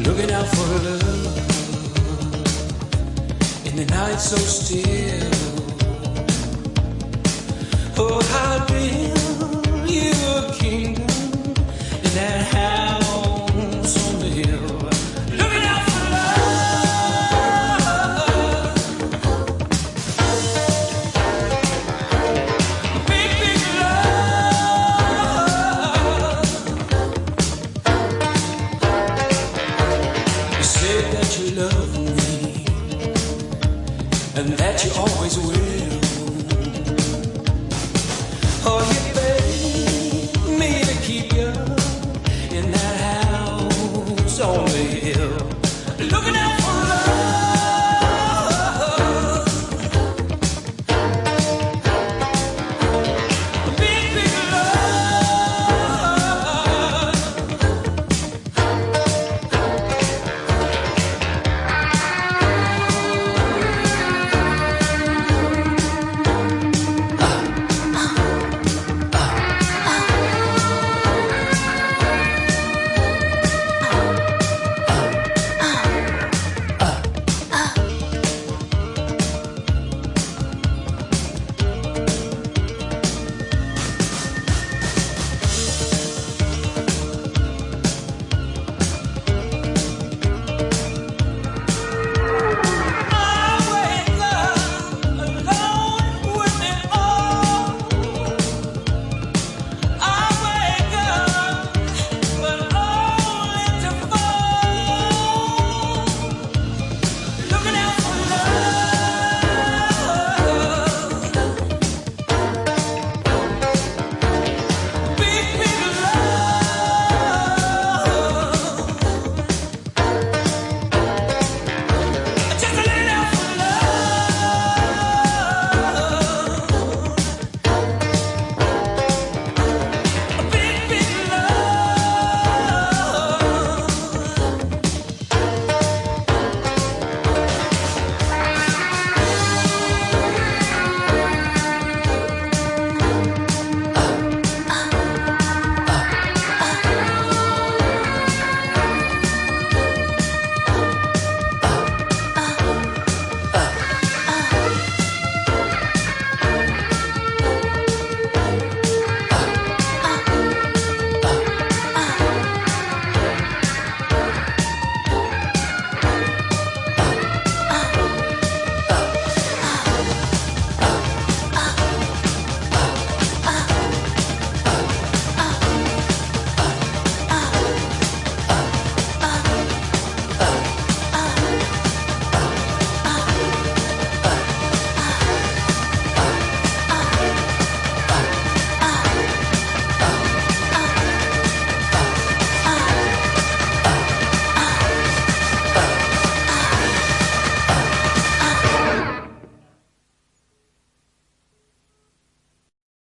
looking out for love in the night so still. Oh, how build you a kingdom in that house on the hill. Looking out for love, big, big love. You said that you love me and that you always will.